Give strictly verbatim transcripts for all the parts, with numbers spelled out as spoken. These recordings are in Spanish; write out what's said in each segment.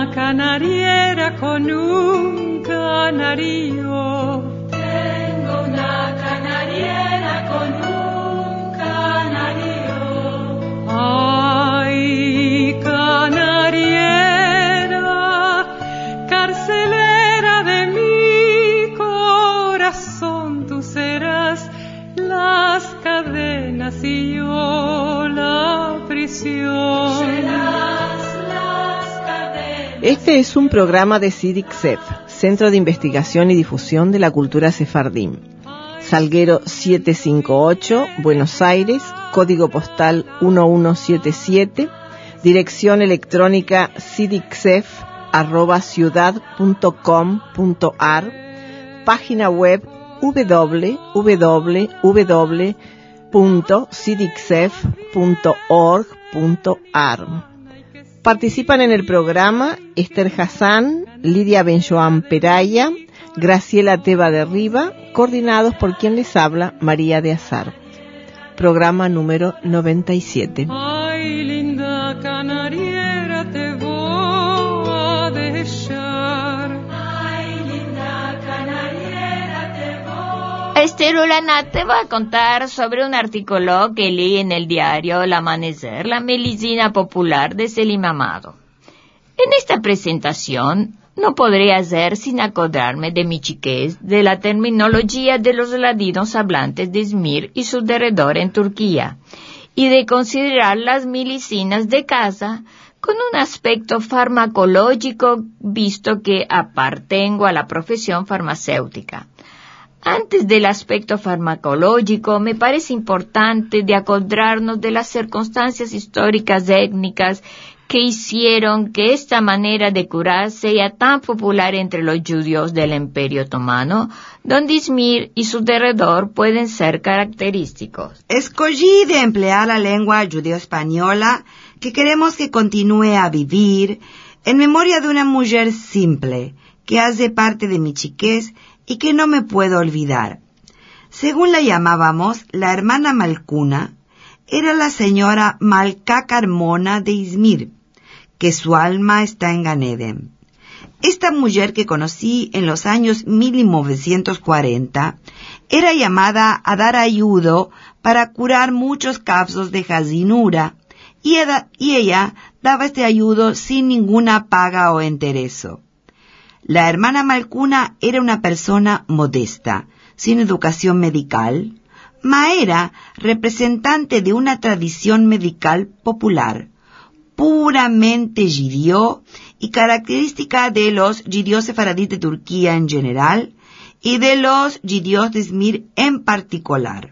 una canariera con un canario. Tengo una canariera con un canario. Ay, canariera, carcelera de mi corazón, tú serás las cadenas y yo la prisión. Este es un programa de CIDICSEF, Centro de Investigación y Difusión de la Cultura Sefardí. Salguero setecientos cincuenta y ocho, Buenos Aires, código postal uno uno siete siete, dirección electrónica cidicsef arroba ciudad punto com punto ar, página web doble u doble u doble u punto cidicsef punto org punto ar. Participan en el programa Esther Hassan, Lidia Benjoan Peraya, Graciela Teba de Riva, coordinados por quien les habla, María de Azar. Programa número noventa y siete. Ay, linda canariera, te voy a dejar. Ay, linda canariera, te voy. Esther Olana te va a contar sobre un artículo que leí en el diario El Amanecer, la medicina popular de Selim Amado. En esta presentación no podría hacer sin acordarme de mi chiquez, de la terminología de los ladinos hablantes de Izmir y su derredor en Turquía, y de considerar las medicinas de casa con un aspecto farmacológico, visto que apartengo a la profesión farmacéutica. Antes del aspecto farmacológico, me parece importante de acordarnos de las circunstancias históricas étnicas que hicieron que esta manera de curar sea tan popular entre los judíos del Imperio Otomano, donde Izmir y su derredor pueden ser característicos. Escogí de emplear la lengua judeo-española que queremos que continúe a vivir en memoria de una mujer simple que hace parte de mi chiquez y que no me puedo olvidar. Según la llamábamos, la hermana Malcuna era la señora Malca Carmona de Izmir, que su alma está en Gan Eden. Esta mujer que conocí en los años mil novecientos cuarenta era llamada a dar ayuda para curar muchos casos de jazinura, y, eda, y ella daba este ayudo sin ninguna paga o entereso. La hermana Malcuna era una persona modesta, sin educación medical, ma era representante de una tradición medical popular, puramente judío y característica de los judíos sefaradíes de Turquía en general y de los judíos de Izmir en particular.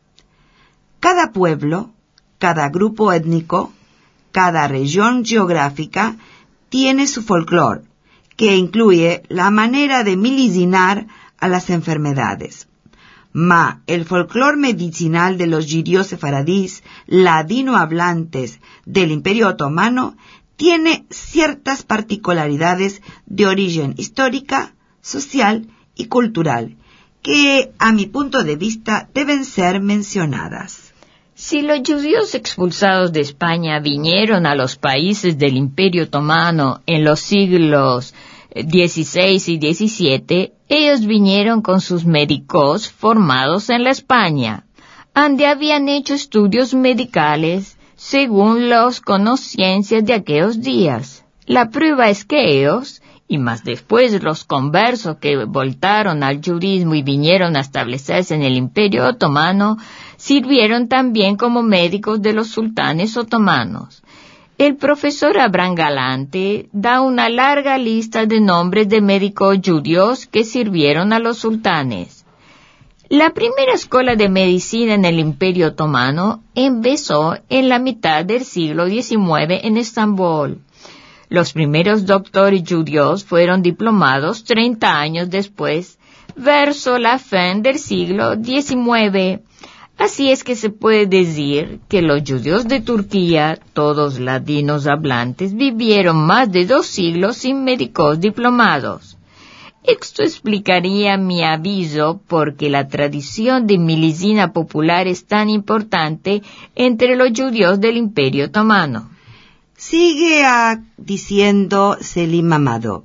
Cada pueblo, cada grupo étnico, cada región geográfica tiene su folclore, que incluye la manera de medicinar a las enfermedades. Ma el folclore medicinal de los judíos sefaradíes ladino-hablantes del Imperio Otomano tiene ciertas particularidades de origen histórica, social y cultural, que, a mi punto de vista, deben ser mencionadas. Si los judíos expulsados de España vinieron a los países del Imperio Otomano en los siglos dieciséis y diecisiete, ellos vinieron con sus médicos formados en la España, donde habían hecho estudios medicales según las conociencias de aquellos días. La prueba es que ellos, y más después los conversos que voltaron al judaísmo y vinieron a establecerse en el Imperio Otomano, sirvieron también como médicos de los sultanes otomanos. El profesor Abraham Galante da una larga lista de nombres de médicos judíos que sirvieron a los sultanes. La primera escuela de medicina en el Imperio Otomano empezó en la mitad del siglo diecinueve en Estambul. Los primeros doctores judíos fueron diplomados treinta años después, verso la fin del siglo diecinueve. Así es que se puede decir que los judíos de Turquía, todos ladinos hablantes, vivieron más de dos siglos sin médicos diplomados. Esto explicaría mi aviso porque la tradición de medicina popular es tan importante entre los judíos del Imperio Otomano. Sigue a, diciendo Selim Mamado.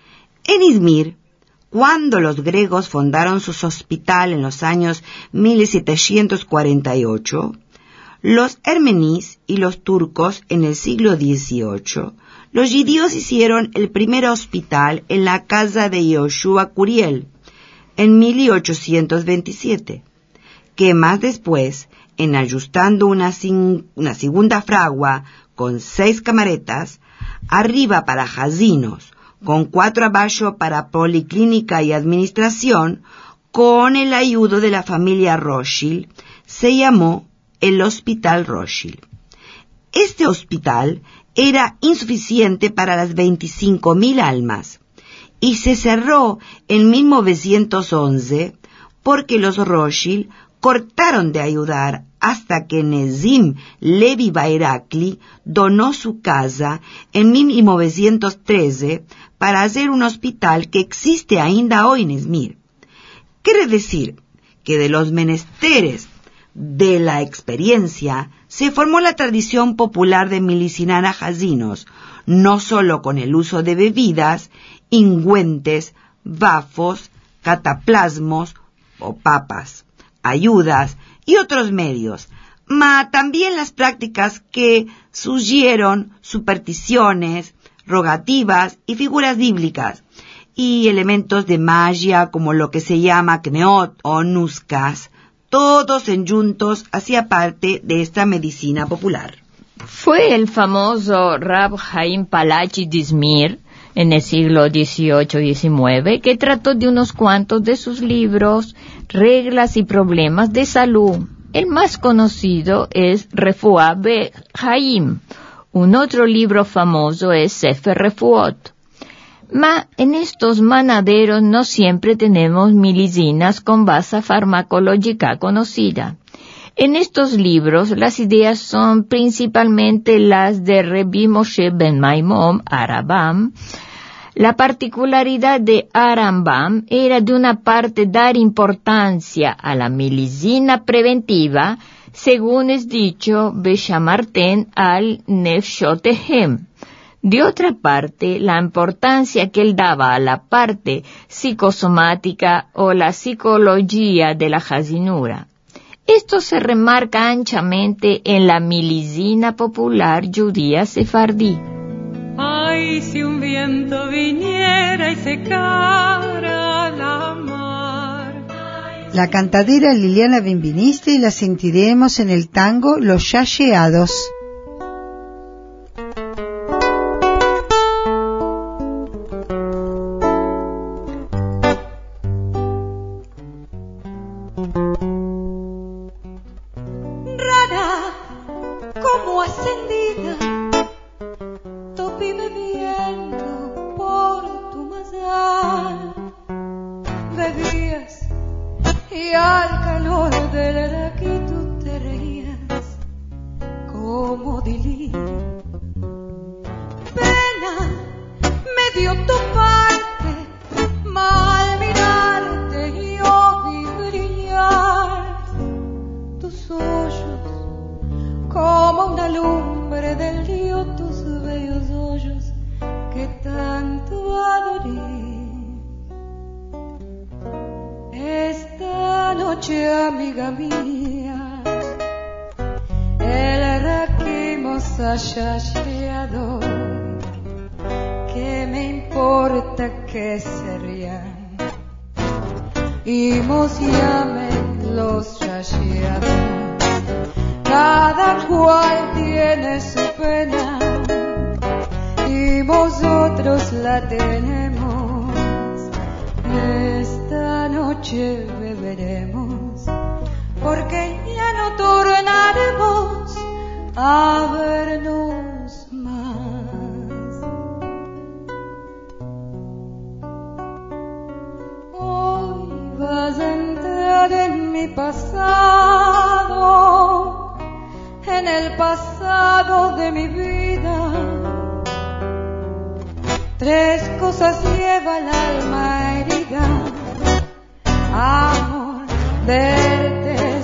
En Izmir, cuando los griegos fundaron su hospital en los años mil setecientos cuarenta y ocho, los armenios y los turcos en el siglo dieciocho, los judíos hicieron el primer hospital en la casa de Yoshua Curiel en mil ochocientos veintisiete, que más después, en ajustando una, una segunda fragua con seis camaretas, arriba para jazinos, con cuatro abajo para policlínica y administración, con el ayudo de la familia Rothschild, se llamó el Hospital Rothschild. Este hospital era insuficiente para las veinticinco mil almas y se cerró en mil novecientos once porque los Rothschild cortaron de ayudar hasta que Nezim Levi Bairakli donó su casa en mil novecientos trece para hacer un hospital que existe ainda hoy en Izmir. Quiere decir que de los menesteres de la experiencia se formó la tradición popular de milicinar a jazinos, no solo con el uso de bebidas, ingüentes, bafos, cataplasmos o papas, ayudas y otros medios, mas también las prácticas que surgieron, supersticiones, rogativas y figuras bíblicas, y elementos de magia como lo que se llama kneot o nuskas, todos enjuntos hacía parte de esta medicina popular. Fue el famoso Rab Haim Palachi de Izmir, en el siglo dieciocho diecinueve, que trató de unos cuantos de sus libros, reglas y problemas de salud. El más conocido es Refuah Be Haim. Un otro libro famoso es Sefer Refuot. Ma en estos manaderos no siempre tenemos medicinas con base farmacológica conocida. En estos libros las ideas son principalmente las de Rebbi Moshe ben Maimon, Arambam. La particularidad de Arambam era de una parte dar importancia a la medicina preventiva, según es dicho, Beshamarten al Nefshotehem. De otra parte, la importancia que él daba a la parte psicosomática o la psicología de la jazinura. Esto se remarca anchamente en la medicina popular judía sefardí. Ay, si un viento viniera y secara la mar. La cantadera Liliana Bimbiniste y la sentiremos en el tango Los Yasheados.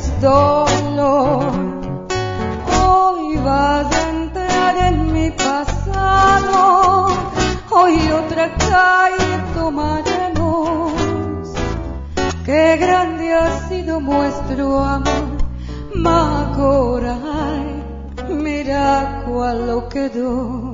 Hoy vas a entrar en mi pasado. sido vuestro amor, ma agora, ai, mira qual quedó.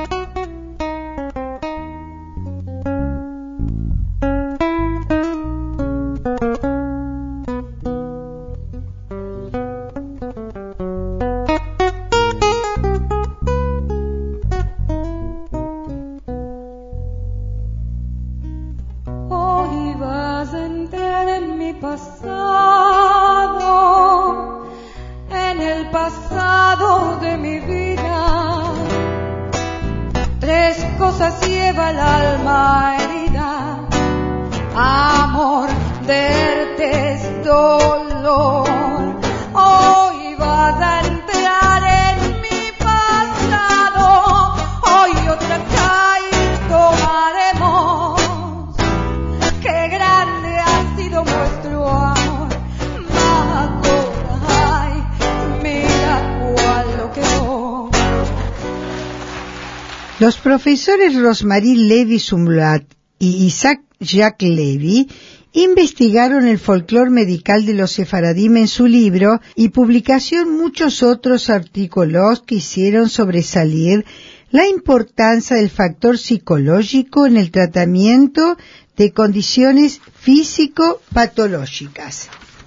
Los profesores Rosemarie Lévy-Zumwalt y Isaac Jacques Lévy investigaron el folclore medical de los sefaradim en su libro y publicaron muchos otros artículos que hicieron sobresalir la importancia del factor psicológico en el tratamiento de condiciones físico-patológicas.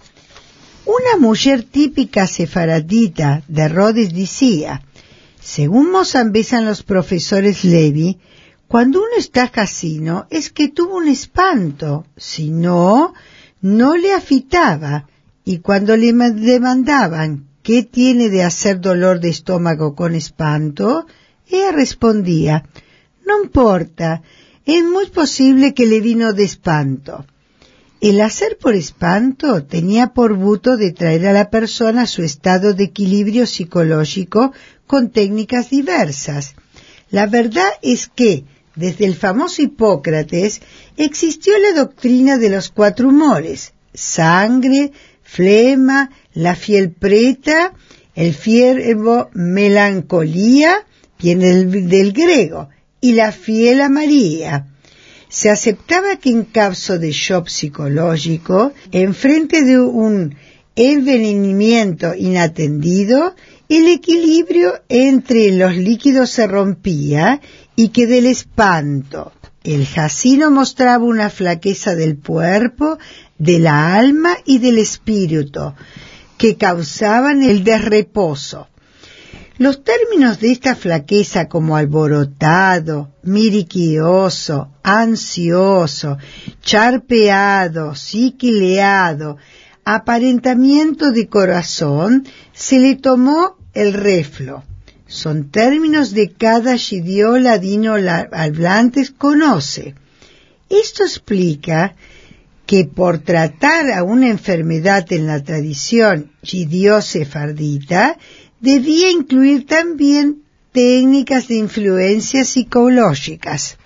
Una mujer típica sefaradita de Rhodes decía: según mozambesan los profesores Lévy, cuando uno está casino es que tuvo un espanto, si no, no le afitaba, y cuando le demandaban qué tiene de hacer dolor de estómago con espanto, ella respondía: no importa, es muy posible que le vino de espanto. El hacer por espanto tenía por buto de traer a la persona a su estado de equilibrio psicológico con técnicas diversas. La verdad es que, desde el famoso Hipócrates, existió la doctrina de los cuatro humores: sangre, flema, la fiel preta, el fiervo melancolía, viene del, del griego, y la fiel amarilla. Se aceptaba que en caso de shock psicológico, en frente de un envenenamiento inatendido, el equilibrio entre los líquidos se rompía y que del espanto el jacino mostraba una flaqueza del cuerpo, de la alma y del espíritu, que causaban el desreposo. Los términos de esta flaqueza como alborotado, miriquioso, ansioso, charpeado, siquileado, aparentamiento de corazón, se le tomó el reflo. Son términos de cada shidio ladino hablantes conoce. Esto explica que por tratar a una enfermedad en la tradición shidio sefardita, debía incluir también técnicas de influencia psicológicas.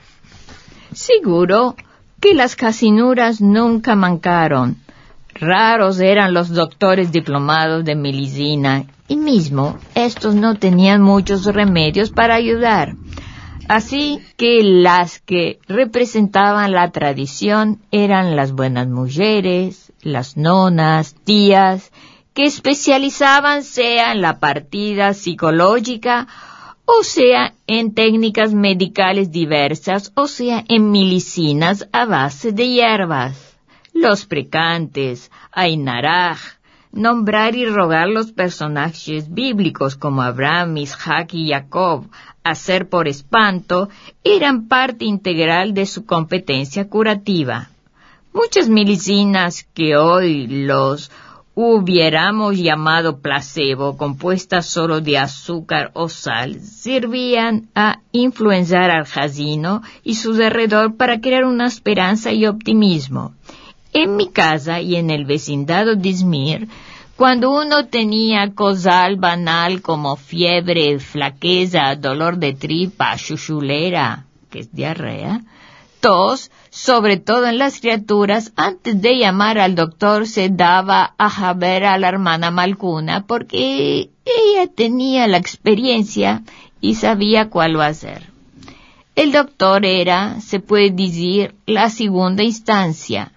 Seguro que las casinuras nunca mancaron. Raros eran los doctores diplomados de medicina, y mismo estos no tenían muchos remedios para ayudar. Así que las que representaban la tradición eran las buenas mujeres, las nonas, tías, que especializaban sea en la partida psicológica, o sea en técnicas medicales diversas, o sea en medicinas a base de hierbas. Los precantes, Ainaraj, nombrar y rogar los personajes bíblicos como Abraham, Isaac y Jacob, hacer por espanto, eran parte integral de su competencia curativa. Muchas medicinas que hoy los hubiéramos llamado placebo, compuestas solo de azúcar o sal, servían a influenciar al jacino y su derredor para crear una esperanza y optimismo. En mi casa y en el vecindado de Izmir, cuando uno tenía cosal banal como fiebre, flaqueza, dolor de tripa, chuchulera, que es diarrea, tos, sobre todo en las criaturas, antes de llamar al doctor se daba a ver a la hermana Malcuna porque ella tenía la experiencia y sabía cuál va a hacer. El doctor era, se puede decir, la segunda instancia.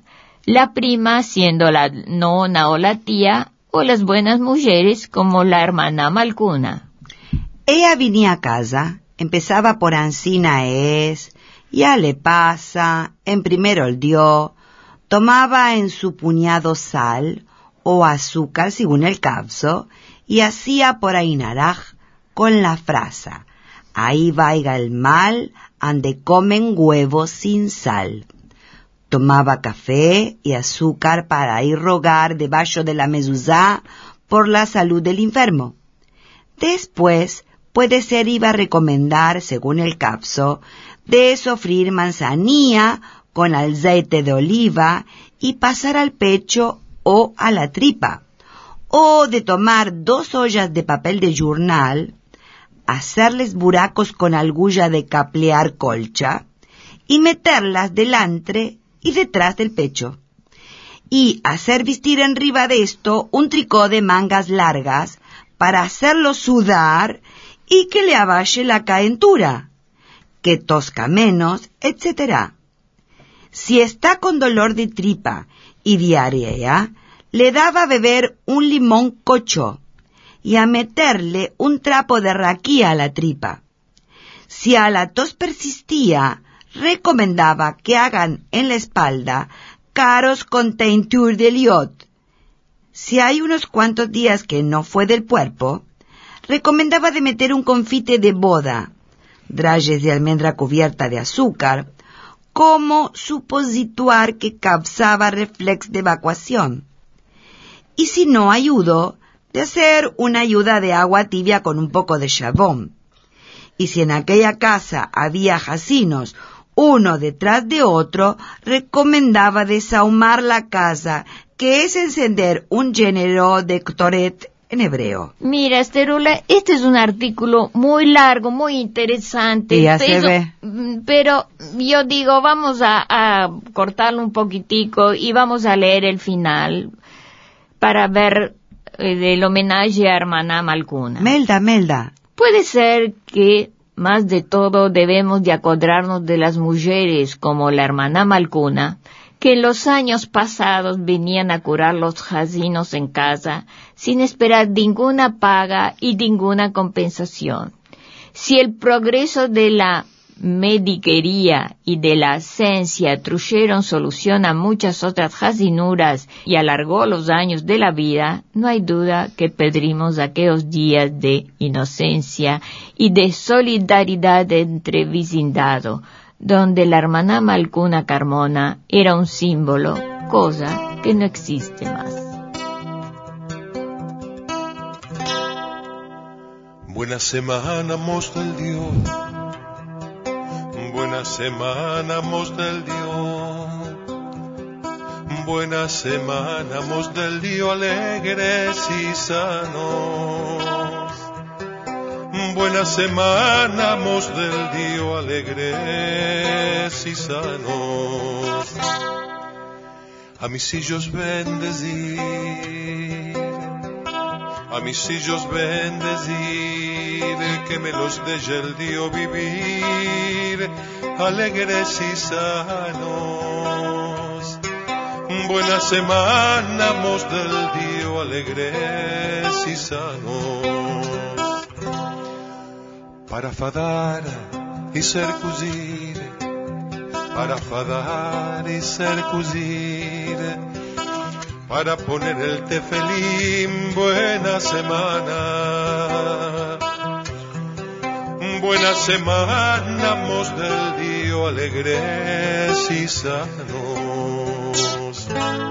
la prima siendo la nona o la tía, o las buenas mujeres como la hermana Malcuna. Ella venía a casa, empezaba por ansina es, ya le pasa, en primero el dio, tomaba en su puñado sal o azúcar según el caso, y hacía por ahí naraj con la frase, ahí vaiga el mal, ande comen huevos sin sal. Tomaba café y azúcar para ir rogar debajo de la mezuzá por la salud del enfermo. Después, puede ser iba a recomendar, según el capso, de sofrir manzanilla con aceite de oliva y pasar al pecho o a la tripa, o de tomar dos ollas de papel de journal, hacerles buracos con algulla de caplear colcha y meterlas delante y detrás del pecho, y hacer vestir enriba de esto un tricó de mangas largas para hacerlo sudar y que le abaje la caentura, que tosca menos, etcétera. Si está con dolor de tripa y diarrea, le daba a beber un limón cocho y a meterle un trapo de raquía a la tripa. Si a la tos persistía, recomendaba que hagan en la espalda caros con teinture de liot. Si hay unos cuantos días que no fue del cuerpo, recomendaba de meter un confite de boda, drayes de almendra cubierta de azúcar, como suposituar que causaba reflex de evacuación. Y si no ayudó, de hacer una ayuda de agua tibia con un poco de jabón. Y si en aquella casa había jacinos uno detrás de otro, recomendaba desahumar la casa, que es encender un género de ktoret en hebreo. Mira, Esterula, este es un artículo muy largo, muy interesante. Y ya pero, se ve. Pero yo digo, vamos a, a cortarlo un poquitico y vamos a leer el final para ver eh, el homenaje a hermana Malcuna. Melda, Melda. Puede ser que más de todo debemos de acordarnos de las mujeres como la hermana Malcuna, que en los años pasados venían a curar los jazinos en casa sin esperar ninguna paga y ninguna compensación. Si el progreso de la mediquería y de la ciencia trajeron solución a muchas otras jazinuras y alargó los años de la vida, no hay duda que perdimos aquellos días de inocencia y de solidaridad entre vecindado, donde la hermana Malcuna Carmona era un símbolo, cosa que no existe más. Buena semana, mos del Dios. Buena semana, mos del Dios. Buena semana, mos del Dios, alegres y sanos. Buena semana, mos del Dios, alegres y sanos. A mis hijos bendecir, a mis hijos bendecir, que me los deje el Dios vivir, alegres y sanos. Buena semana, mos del Dios, alegres y sanos. Para fadar y ser cosir, para fadar y ser cosir, para poner el tefelín, buena semana. Buena semana, mos del Dios, alegres y sanos.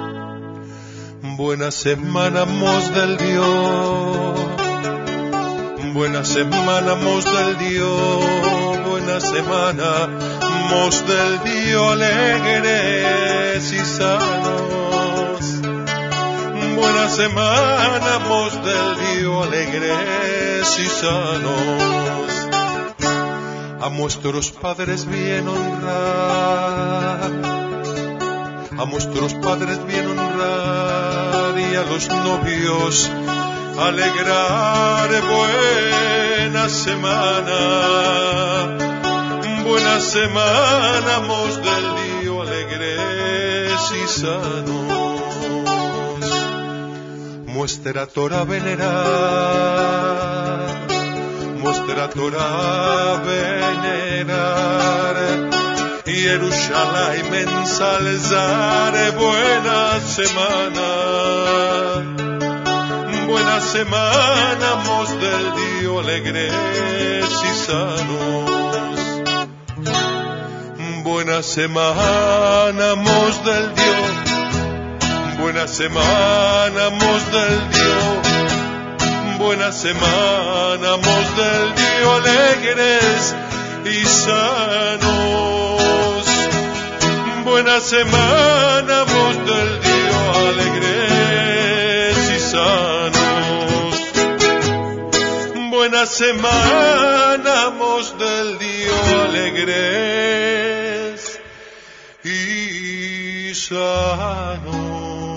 Buena semana, mos del Dios. Buena semana, mos del Dios. Buena semana, mos del Dios, alegres y sanos. Buena semana, mos del Dios, alegres y sanos. A nuestros padres bien honrar, a nuestros padres bien honrar, y a los novios alegrar. Buena semana, buena semana, mos del Dios, alegres y sanos. Muestra Torah venerar, muestra Torah venerar, Yerushalayim ensalzar. Buena semana, buena semana, mos del Dio alegres y sanos. Buena semana, mos del Dio, buena semana, mos del Dio, buena semana, mos del Dio alegres y sanos. Buena semana, mos del Dio alegres y sanos. Buena semana, mos del Dio alegres y sanos.